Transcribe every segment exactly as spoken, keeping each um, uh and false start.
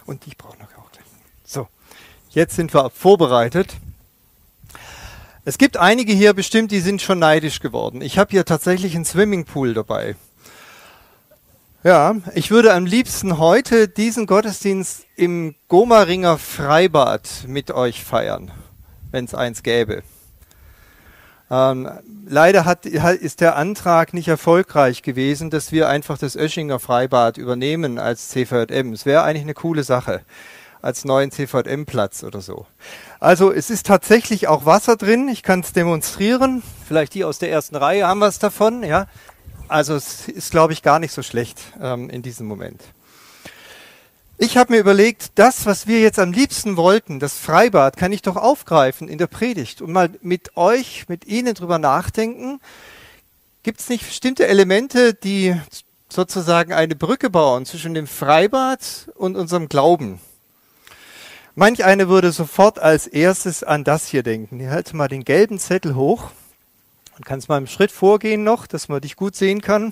Und ich brauche noch auch gleich. So, jetzt sind wir vorbereitet. Es gibt einige hier bestimmt, die sind schon neidisch geworden. Ich habe hier tatsächlich einen Swimmingpool dabei. Ja, ich würde am liebsten heute diesen Gottesdienst im Gomaringer Freibad mit euch feiern, wenn es eins gäbe. Ähm, leider hat, ist der Antrag nicht erfolgreich gewesen, dass wir einfach das Oeschinger Freibad übernehmen als C V J M. Es wäre eigentlich eine coole Sache, als neuen C V J M-Platz oder so. Also es ist tatsächlich auch Wasser drin, ich kann es demonstrieren. Vielleicht die aus der ersten Reihe haben was davon, ja. Also es ist, glaube ich, gar nicht so schlecht ähm, in diesem Moment. Ich habe mir überlegt, das, was wir jetzt am liebsten wollten, das Freibad, kann ich doch aufgreifen in der Predigt und mal mit euch, mit Ihnen drüber nachdenken. Gibt es nicht bestimmte Elemente, die sozusagen eine Brücke bauen zwischen dem Freibad und unserem Glauben? Manch einer würde sofort als erstes an das hier denken. Ich halte mal den gelben Zettel hoch. Und kannst mal einen Schritt vorgehen noch, dass man dich gut sehen kann.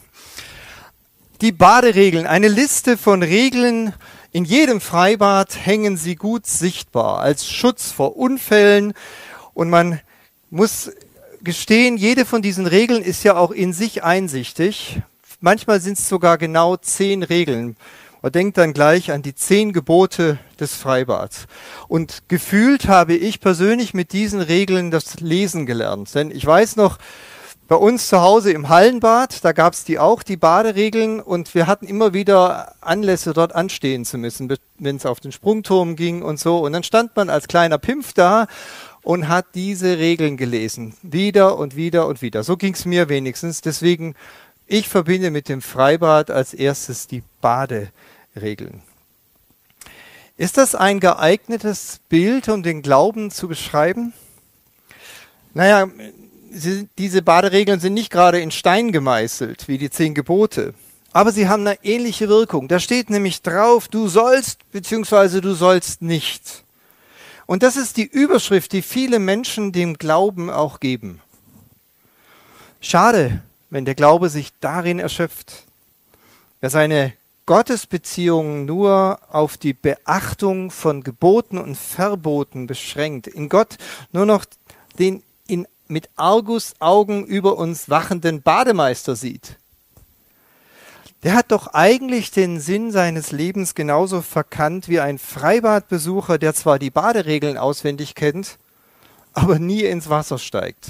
Die Baderegeln, eine Liste von Regeln. In jedem Freibad hängen sie gut sichtbar als Schutz vor Unfällen. Und man muss gestehen, jede von diesen Regeln ist ja auch in sich einsichtig. Manchmal sind es sogar genau zehn Regeln. Man denkt dann gleich an die zehn Gebote des Freibads. Und gefühlt habe ich persönlich mit diesen Regeln das Lesen gelernt. Denn ich weiß noch, bei uns zu Hause im Hallenbad, da gab es die auch, die Baderegeln. Und wir hatten immer wieder Anlässe, dort anstehen zu müssen, wenn es auf den Sprungturm ging und so. Und dann stand man als kleiner Pimpf da und hat diese Regeln gelesen. Wieder und wieder und wieder. So ging es mir wenigstens. Deswegen, ich verbinde mit dem Freibad als erstes die Baderegeln. Ist das ein geeignetes Bild, um den Glauben zu beschreiben? Naja, sie, diese Baderegeln sind nicht gerade in Stein gemeißelt, wie die zehn Gebote. Aber sie haben eine ähnliche Wirkung. Da steht nämlich drauf, du sollst bzw. du sollst nicht. Und das ist die Überschrift, die viele Menschen dem Glauben auch geben. Schade, wenn der Glaube sich darin erschöpft. Wer seine Gottesbeziehung nur auf die Beachtung von Geboten und Verboten beschränkt, in Gott nur noch den in, mit Argusaugen über uns wachenden Bademeister sieht, der hat doch eigentlich den Sinn seines Lebens genauso verkannt wie ein Freibadbesucher, der zwar die Baderegeln auswendig kennt, aber nie ins Wasser steigt.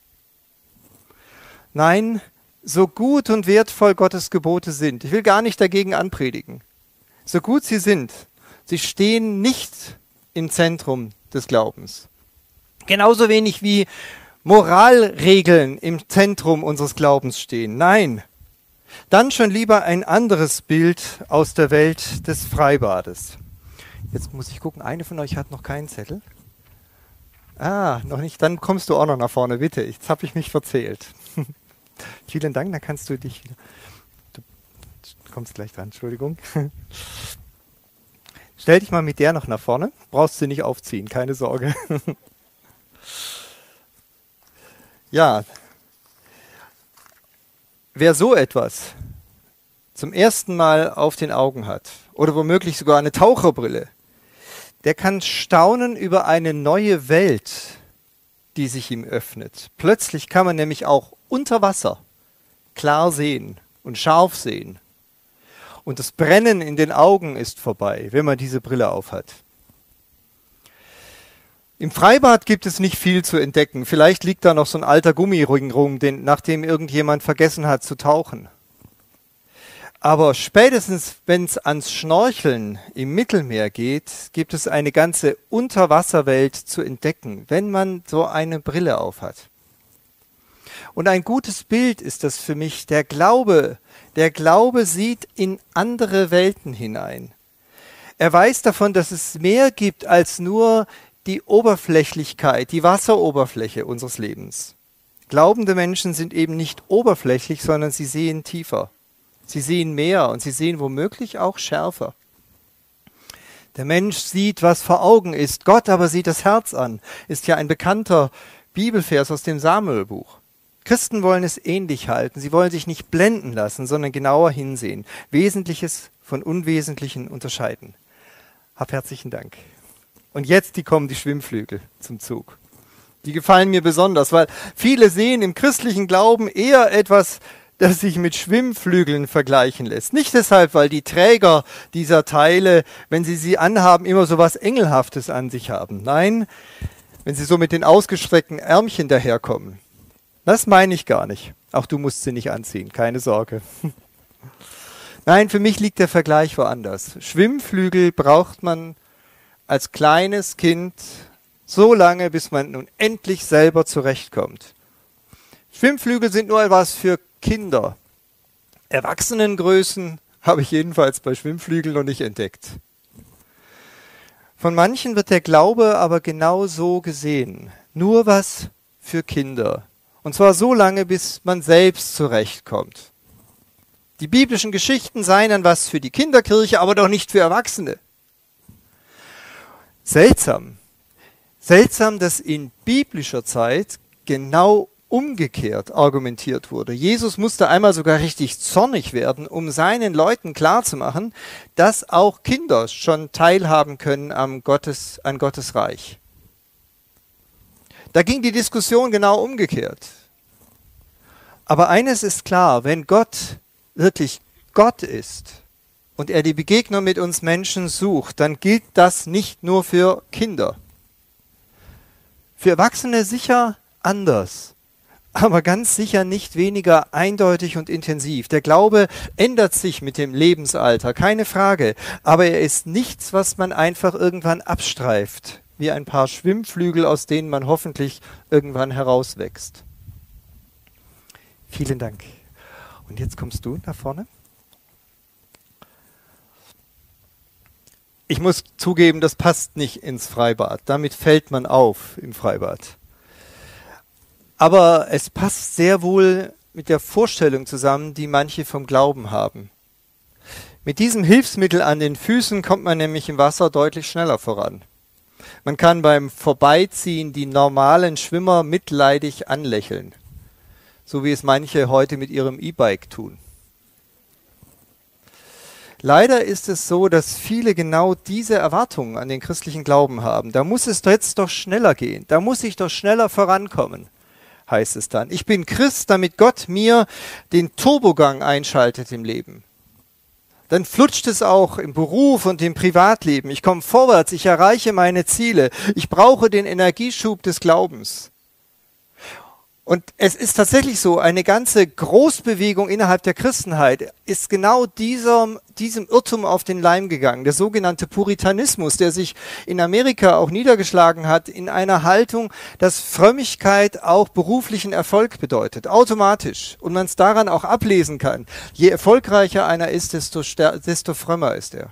Nein, so gut und wertvoll Gottes Gebote sind, ich will gar nicht dagegen anpredigen, so gut sie sind, sie stehen nicht im Zentrum des Glaubens. Genauso wenig wie Moralregeln im Zentrum unseres Glaubens stehen. Nein, dann schon lieber ein anderes Bild aus der Welt des Freibades. Jetzt muss ich gucken, eine von euch hat noch keinen Zettel. Ah, noch nicht, dann kommst du auch noch nach vorne, bitte. Jetzt habe ich mich verzählt. Vielen Dank, dann kannst du dich wieder... Du kommst gleich dran, Entschuldigung. Stell dich mal mit der noch nach vorne. Brauchst du nicht aufziehen, keine Sorge. Ja, wer so etwas zum ersten Mal auf den Augen hat oder womöglich sogar eine Taucherbrille, der kann staunen über eine neue Welt, die sich ihm öffnet. Plötzlich kann man nämlich auch unter Wasser klar sehen und scharf sehen. Und das Brennen in den Augen ist vorbei, wenn man diese Brille aufhat. Im Freibad gibt es nicht viel zu entdecken. Vielleicht liegt da noch so ein alter Gummiring rum, den, nachdem irgendjemand vergessen hat zu tauchen. Aber spätestens, wenn es ans Schnorcheln im Mittelmeer geht, gibt es eine ganze Unterwasserwelt zu entdecken, wenn man so eine Brille aufhat. Und ein gutes Bild ist das für mich, der Glaube. Der Glaube sieht in andere Welten hinein. Er weiß davon, dass es mehr gibt als nur die Oberflächlichkeit, die Wasseroberfläche unseres Lebens. Glaubende Menschen sind eben nicht oberflächlich, sondern sie sehen tiefer. Sie sehen mehr und sie sehen womöglich auch schärfer. Der Mensch sieht, was vor Augen ist. Gott aber sieht das Herz an. Ist ja ein bekannter Bibelvers aus dem Samuelbuch. Christen wollen es ähnlich halten. Sie wollen sich nicht blenden lassen, sondern genauer hinsehen. Wesentliches von Unwesentlichen unterscheiden. Hab herzlichen Dank. Und jetzt die kommen die Schwimmflügel zum Zug. Die gefallen mir besonders, weil viele sehen im christlichen Glauben eher etwas, das sich mit Schwimmflügeln vergleichen lässt. Nicht deshalb, weil die Träger dieser Teile, wenn sie sie anhaben, immer so was Engelhaftes an sich haben. Nein, wenn sie so mit den ausgestreckten Ärmchen daherkommen. Das meine ich gar nicht. Auch du musst sie nicht anziehen, keine Sorge. Nein, für mich liegt der Vergleich woanders. Schwimmflügel braucht man als kleines Kind so lange, bis man nun endlich selber zurechtkommt. Schwimmflügel sind nur etwas für Kinder. Erwachsenengrößen habe ich jedenfalls bei Schwimmflügeln noch nicht entdeckt. Von manchen wird der Glaube aber genau so gesehen. Nur was für Kinder. Und zwar so lange, bis man selbst zurechtkommt. Die biblischen Geschichten seien dann was für die Kinderkirche, aber doch nicht für Erwachsene. Seltsam. Seltsam, dass in biblischer Zeit genau umgekehrt argumentiert wurde. Jesus musste einmal sogar richtig zornig werden, um seinen Leuten klarzumachen, dass auch Kinder schon teilhaben können am Gottes, an Gottes Reich. Da ging die Diskussion genau umgekehrt. Aber eines ist klar, wenn Gott wirklich Gott ist und er die Begegnung mit uns Menschen sucht, dann gilt das nicht nur für Kinder. Für Erwachsene sicher anders, aber ganz sicher nicht weniger eindeutig und intensiv. Der Glaube ändert sich mit dem Lebensalter, keine Frage, aber er ist nichts, was man einfach irgendwann abstreift, wie ein paar Schwimmflügel, aus denen man hoffentlich irgendwann herauswächst. Vielen Dank. Und jetzt kommst du nach vorne. Ich muss zugeben, das passt nicht ins Freibad. Damit fällt man auf im Freibad. Aber es passt sehr wohl mit der Vorstellung zusammen, die manche vom Glauben haben. Mit diesem Hilfsmittel an den Füßen kommt man nämlich im Wasser deutlich schneller voran. Man kann beim Vorbeiziehen die normalen Schwimmer mitleidig anlächeln, so wie es manche heute mit ihrem E-Bike tun. Leider ist es so, dass viele genau diese Erwartungen an den christlichen Glauben haben. Da muss es jetzt doch schneller gehen, da muss ich doch schneller vorankommen, heißt es dann. Ich bin Christ, damit Gott mir den Turbogang einschaltet im Leben. Dann flutscht es auch im Beruf und im Privatleben. Ich komme vorwärts, ich erreiche meine Ziele. Ich brauche den Energieschub des Glaubens. Und es ist tatsächlich so, eine ganze Großbewegung innerhalb der Christenheit ist genau diesem, diesem Irrtum auf den Leim gegangen. Der sogenannte Puritanismus, der sich in Amerika auch niedergeschlagen hat, in einer Haltung, dass Frömmigkeit auch beruflichen Erfolg bedeutet, automatisch. Und man es daran auch ablesen kann. Je erfolgreicher einer ist, desto, stär- desto frömmer ist er.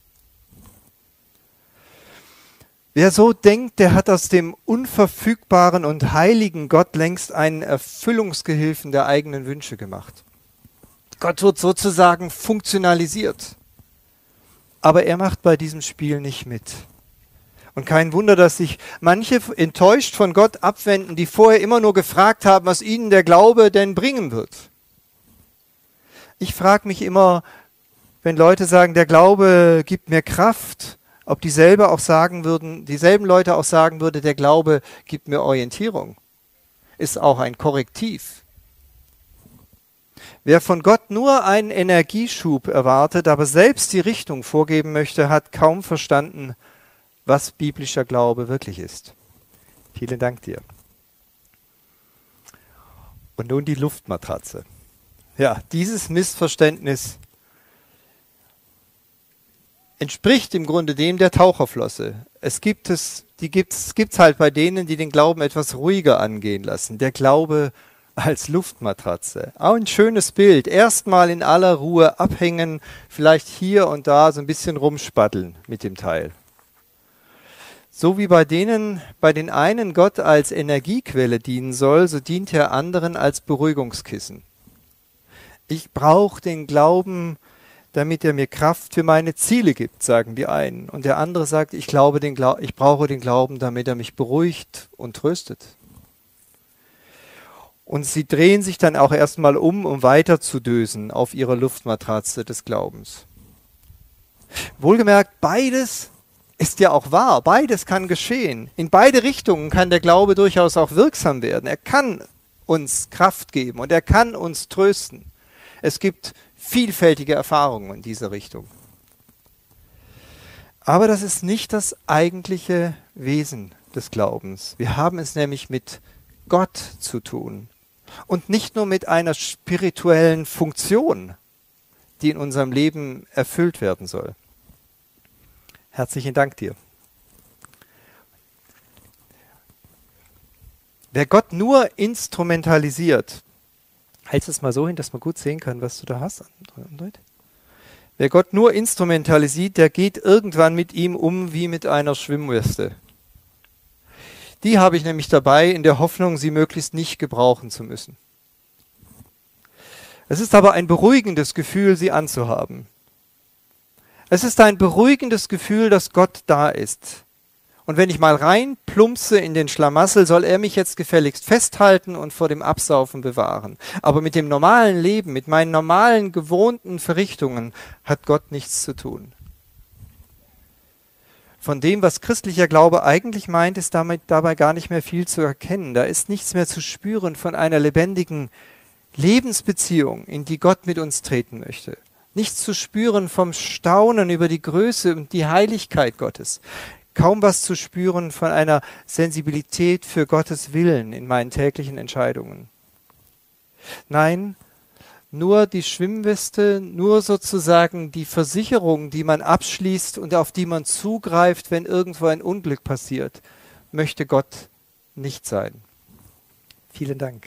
Wer so denkt, der hat aus dem unverfügbaren und heiligen Gott längst einen Erfüllungsgehilfen der eigenen Wünsche gemacht. Gott wird sozusagen funktionalisiert. Aber er macht bei diesem Spiel nicht mit. Und kein Wunder, dass sich manche enttäuscht von Gott abwenden, die vorher immer nur gefragt haben, was ihnen der Glaube denn bringen wird. Ich frage mich immer, wenn Leute sagen, der Glaube gibt mir Kraft, ob dieselbe auch sagen würden, dieselben Leute auch sagen würde, der Glaube gibt mir Orientierung, ist auch ein Korrektiv. Wer von Gott nur einen Energieschub erwartet, aber selbst die Richtung vorgeben möchte, hat kaum verstanden, was biblischer Glaube wirklich ist. Vielen Dank dir. Und nun die Luftmatratze. Ja, dieses Missverständnis entspricht im Grunde dem der Taucherflosse. Es gibt es, die gibt's, gibt's halt bei denen, die den Glauben etwas ruhiger angehen lassen. Der Glaube als Luftmatratze. Auch ein schönes Bild. Erstmal in aller Ruhe abhängen, vielleicht hier und da so ein bisschen rumspatteln mit dem Teil. So wie bei denen, bei den einen Gott als Energiequelle dienen soll, so dient er anderen als Beruhigungskissen. Ich brauche den Glauben, damit er mir Kraft für meine Ziele gibt, sagen die einen. Und der andere sagt, ich, glaube den Glau- ich brauche den Glauben, damit er mich beruhigt und tröstet. Und sie drehen sich dann auch erstmal um, um weiter zu dösen auf ihrer Luftmatratze des Glaubens. Wohlgemerkt, beides ist ja auch wahr. Beides kann geschehen. In beide Richtungen kann der Glaube durchaus auch wirksam werden. Er kann uns Kraft geben und er kann uns trösten. Es gibt vielfältige Erfahrungen in dieser Richtung. Aber das ist nicht das eigentliche Wesen des Glaubens. Wir haben es nämlich mit Gott zu tun und nicht nur mit einer spirituellen Funktion, die in unserem Leben erfüllt werden soll. Herzlichen Dank dir. Wer Gott nur instrumentalisiert, hältst es mal so hin, dass man gut sehen kann, was du da hast. Wer Gott nur instrumentalisiert, der geht irgendwann mit ihm um wie mit einer Schwimmweste. Die habe ich nämlich dabei, in der Hoffnung, sie möglichst nicht gebrauchen zu müssen. Es ist aber ein beruhigendes Gefühl, sie anzuhaben. Es ist ein beruhigendes Gefühl, dass Gott da ist. Und wenn ich mal rein plumpse in den Schlamassel, soll er mich jetzt gefälligst festhalten und vor dem Absaufen bewahren. Aber mit dem normalen Leben, mit meinen normalen, gewohnten Verrichtungen hat Gott nichts zu tun. Von dem, was christlicher Glaube eigentlich meint, ist damit dabei gar nicht mehr viel zu erkennen. Da ist nichts mehr zu spüren von einer lebendigen Lebensbeziehung, in die Gott mit uns treten möchte. Nichts zu spüren vom Staunen über die Größe und die Heiligkeit Gottes. Kaum was zu spüren von einer Sensibilität für Gottes Willen in meinen täglichen Entscheidungen. Nein, nur die Schwimmweste, nur sozusagen die Versicherung, die man abschließt und auf die man zugreift, wenn irgendwo ein Unglück passiert, möchte Gott nicht sein. Vielen Dank.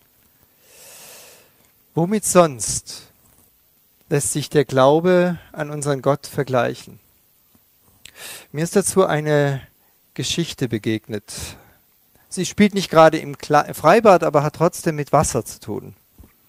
Womit sonst lässt sich der Glaube an unseren Gott vergleichen? Mir ist dazu eine Geschichte begegnet. Sie spielt nicht gerade im Freibad, aber hat trotzdem mit Wasser zu tun.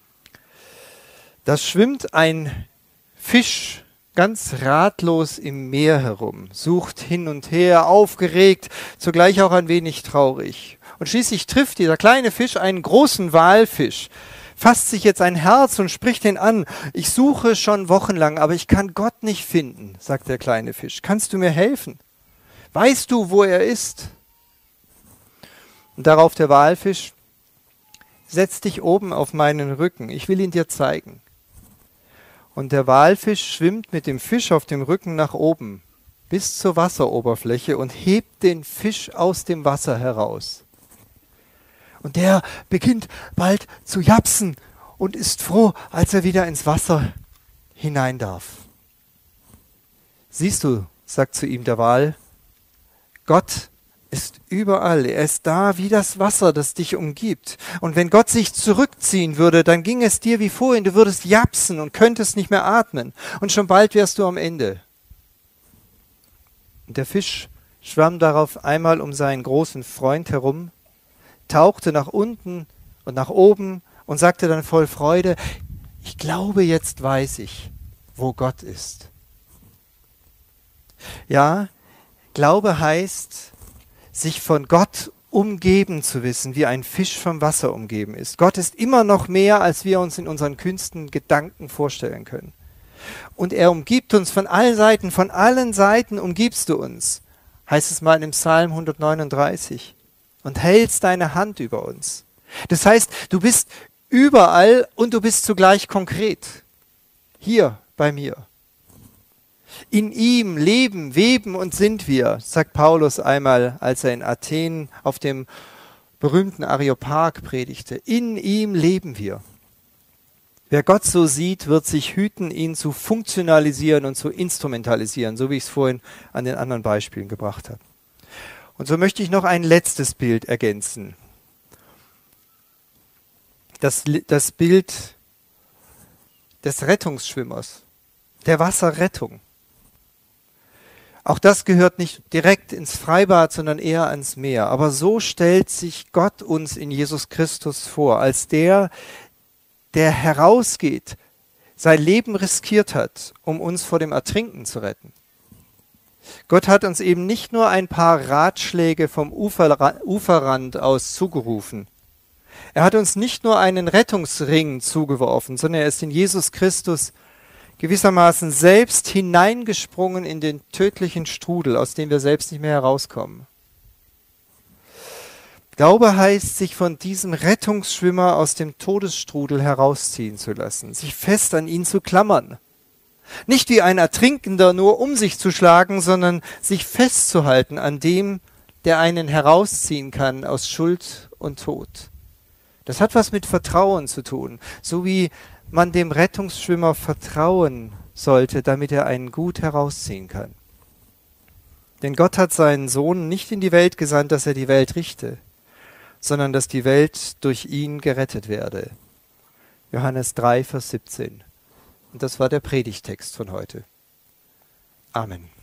Da schwimmt ein Fisch ganz ratlos im Meer herum, sucht hin und her, aufgeregt, zugleich auch ein wenig traurig. Und schließlich trifft dieser kleine Fisch einen großen Walfisch, fasst sich jetzt ein Herz und spricht ihn an. Ich suche schon wochenlang, aber ich kann Gott nicht finden, sagt der kleine Fisch. Kannst du mir helfen? Weißt du, wo er ist? Und darauf der Walfisch, setz dich oben auf meinen Rücken, ich will ihn dir zeigen. Und der Walfisch schwimmt mit dem Fisch auf dem Rücken nach oben, bis zur Wasseroberfläche und hebt den Fisch aus dem Wasser heraus. Und der beginnt bald zu japsen und ist froh, als er wieder ins Wasser hinein darf. Siehst du, sagt zu ihm der Wal, Gott ist überall. Er ist da wie das Wasser, das dich umgibt. Und wenn Gott sich zurückziehen würde, dann ging es dir wie vorhin. Du würdest japsen und könntest nicht mehr atmen. Und schon bald wärst du am Ende. Und der Fisch schwamm darauf einmal um seinen großen Freund herum, tauchte nach unten und nach oben und sagte dann voll Freude, ich glaube, jetzt weiß ich, wo Gott ist. Ja, Glaube heißt, sich von Gott umgeben zu wissen, wie ein Fisch vom Wasser umgeben ist. Gott ist immer noch mehr, als wir uns in unseren kühnsten Gedanken vorstellen können. Und er umgibt uns von allen Seiten, von allen Seiten umgibst du uns, heißt es mal im Psalm hundertneununddreißig. Und hältst deine Hand über uns. Das heißt, du bist überall und du bist zugleich konkret. Hier bei mir. In ihm leben, weben und sind wir, sagt Paulus einmal, als er in Athen auf dem berühmten Areopag predigte. In ihm leben wir. Wer Gott so sieht, wird sich hüten, ihn zu funktionalisieren und zu instrumentalisieren, so wie ich es vorhin an den anderen Beispielen gebracht habe. Und so möchte ich noch ein letztes Bild ergänzen. Das, das Bild des Rettungsschwimmers, der Wasserrettung. Auch das gehört nicht direkt ins Freibad, sondern eher ans Meer. Aber so stellt sich Gott uns in Jesus Christus vor, als der, der herausgeht, sein Leben riskiert hat, um uns vor dem Ertrinken zu retten. Gott hat uns eben nicht nur ein paar Ratschläge vom Ufer, Uferrand aus zugerufen. Er hat uns nicht nur einen Rettungsring zugeworfen, sondern er ist in Jesus Christus gewissermaßen selbst hineingesprungen in den tödlichen Strudel, aus dem wir selbst nicht mehr herauskommen. Glaube heißt, sich von diesem Rettungsschwimmer aus dem Todesstrudel herausziehen zu lassen, sich fest an ihn zu klammern. Nicht wie ein Ertrinkender nur um sich zu schlagen, sondern sich festzuhalten an dem, der einen herausziehen kann aus Schuld und Tod. Das hat was mit Vertrauen zu tun, so wie man dem Rettungsschwimmer vertrauen sollte, damit er einen gut herausziehen kann. Denn Gott hat seinen Sohn nicht in die Welt gesandt, dass er die Welt richte, sondern dass die Welt durch ihn gerettet werde. Johannes drei, Vers siebzehn. Und das war der Predigtext von heute. Amen.